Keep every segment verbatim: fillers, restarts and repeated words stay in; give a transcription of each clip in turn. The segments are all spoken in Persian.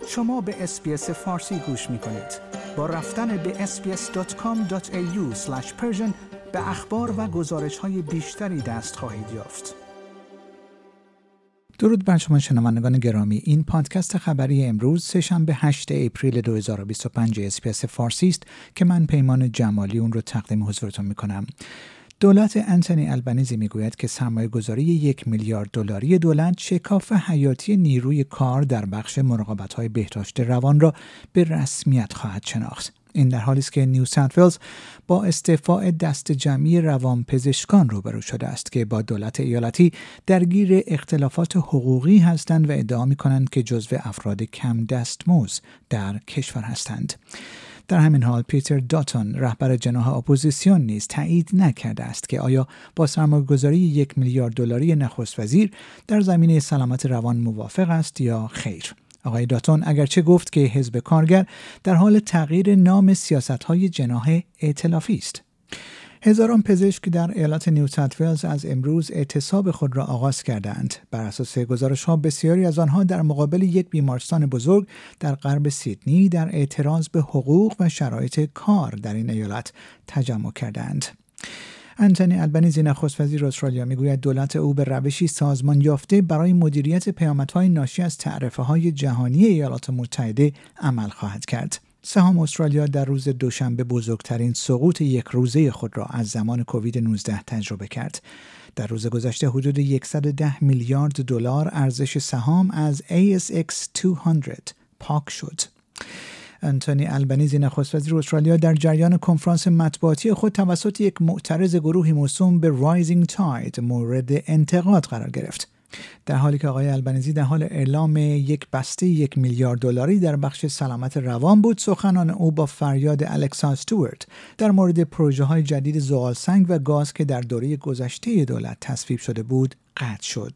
شما به اس‌بی‌اس فارسی گوش می‌کنید. با رفتن به اس بی اس دات کام دات ای یو اسلش پرشن به اخبار و گزارش‌های بیشتری دست خواهید یافت. درود بر شما شنوندگان گرامی. این پادکست خبری امروز سه‌شنبه هشتم اپریل دو هزار و بیست و پنج اس‌بی‌اس فارسی است که من پیمان جمالی اون رو تقدیم حضورتون می‌کنم. دولت انتونی البنیزی میگوید که سرمایه‌گذاری یک میلیارد دلاری دولت شکاف حیاتی نیروی کار در بخش مراقبت‌های بهداشت روان را به رسمیت خواهد شناخت. این در حالی است که نیو ساوت ولز با استعفاء دست جمعی روانپزشکان روبرو شده است که با دولت ایالتی درگیر اختلافات حقوقی هستند و ادعا می‌کنند که جزو افراد کم دستمزد در کشور هستند. در همین حال پیتر داتون رهبر جناح اپوزیسیون نیز تایید نکرده است که آیا با سرمایه‌گذاری یک میلیارد دلاری نخست وزیر در زمینه سلامت روان موافق است یا خیر. آقای داتون اگرچه گفت که حزب کارگر در حال تغییر نام سیاست‌های جناح ائتلافی است. هزاران پزشک در ایالت نیو ساوت ولز از امروز اعتصاب خود را آغاز کردند. بر اساس گزارش‌ها بسیاری از آنها در مقابل یک بیمارستان بزرگ در غرب سیدنی در اعتراض به حقوق و شرایط کار در این ایالت تجمع کردند. انتونی البنیزی نخست وزیر استرالیا میگوید دولت او به روشی سازمان یافته برای مدیریت پیامدهای ناشی از تعرفه‌های جهانی ایالات متحده عمل خواهد کرد. سهام استرالیا در روز دوشنبه بزرگترین سقوط یک روزه خود را از زمان کووید نوزده تجربه کرد. در روز گذشته حدود صد و ده میلیارد دلار ارزش سهام از ای اس ایکس دویست پاک شد. انتونی البنیزی نخست وزیر استرالیا در جریان کنفرانس مطبوعاتی خود توسط یک معترض گروهی موسوم به رایزینگ تاید مورد انتقاد قرار گرفت. در حالی که آقای البنیزی در حال اعلام یک بسته یک میلیارد دلاری در بخش سلامت روان بود، سخنان او با فریاد الکسا استوارت در مورد پروژه‌های جدید زغالسنگ و گاز که در دوره گذشته دولت تصویب شده بود قطع شد.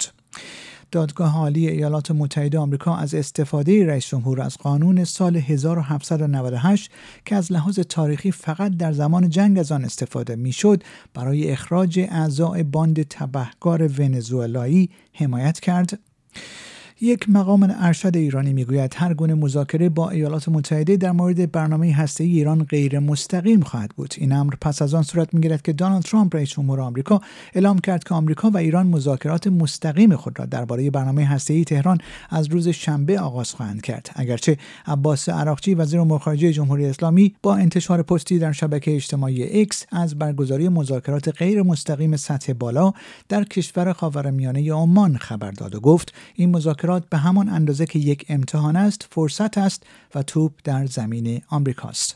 دادگاه عالی ایالات متحده آمریکا از استفاده رئیس جمهور از قانون سال هزار و هفتصد و نود و هشت که از لحاظ تاریخی فقط در زمان جنگ از آن استفاده میشد برای اخراج اعضای باند تبهکار ونزوئلایی حمایت کرد. یک مقام ارشد ایرانی میگوید هر گونه مذاکره با ایالات متحده در مورد برنامه هسته‌ای ایران غیر مستقیم خواهد بود. این امر پس از آن صورت میگیرد که دونالد ترامپ رئیس جمهور آمریکا اعلام کرد که آمریکا و ایران مذاکرات مستقیم خود را درباره برنامه هسته‌ای تهران از روز شنبه آغاز خواهند کرد. اگرچه عباس عراقچی وزیر امور خارجه جمهوری اسلامی با انتشار پستی در شبکه اجتماعی ایکس از برگزاری مذاکرات غیر مستقیم سطح بالا در کشور خاورمیانه عمان خبر داد و گفت این مذاکرات به همان اندازه که یک امتحان است فرصت است و توپ در زمین آمریکاست.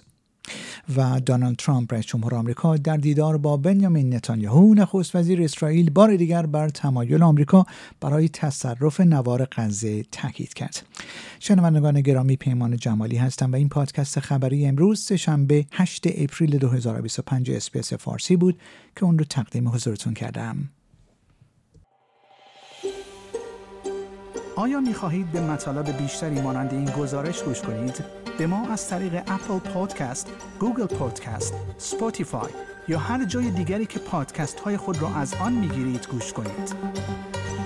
و دونالد ترامپ رئیس جمهور آمریکا در دیدار با بنیامین نتانیاهو نخست وزیر اسرائیل بار دیگر بر تمایل آمریکا برای تصرف نوار غزه تاکید کرد. شنوندگان گرامی، پیمان جمالی هستم و این پادکست خبری امروز سه‌شنبه هشتم اپریل دو هزار و بیست و پنج اس‌بی‌اس فارسی بود که اون رو تقدیم حضورتون کردم. آیا می خواهید به مطالب بیشتری مانند این گزارش گوش کنید؟ به ما از طریق اپل پادکست، گوگل پادکست، اسپاتیفای یا هر جای دیگری که پادکست های خود را از آن می گیرید گوش کنید.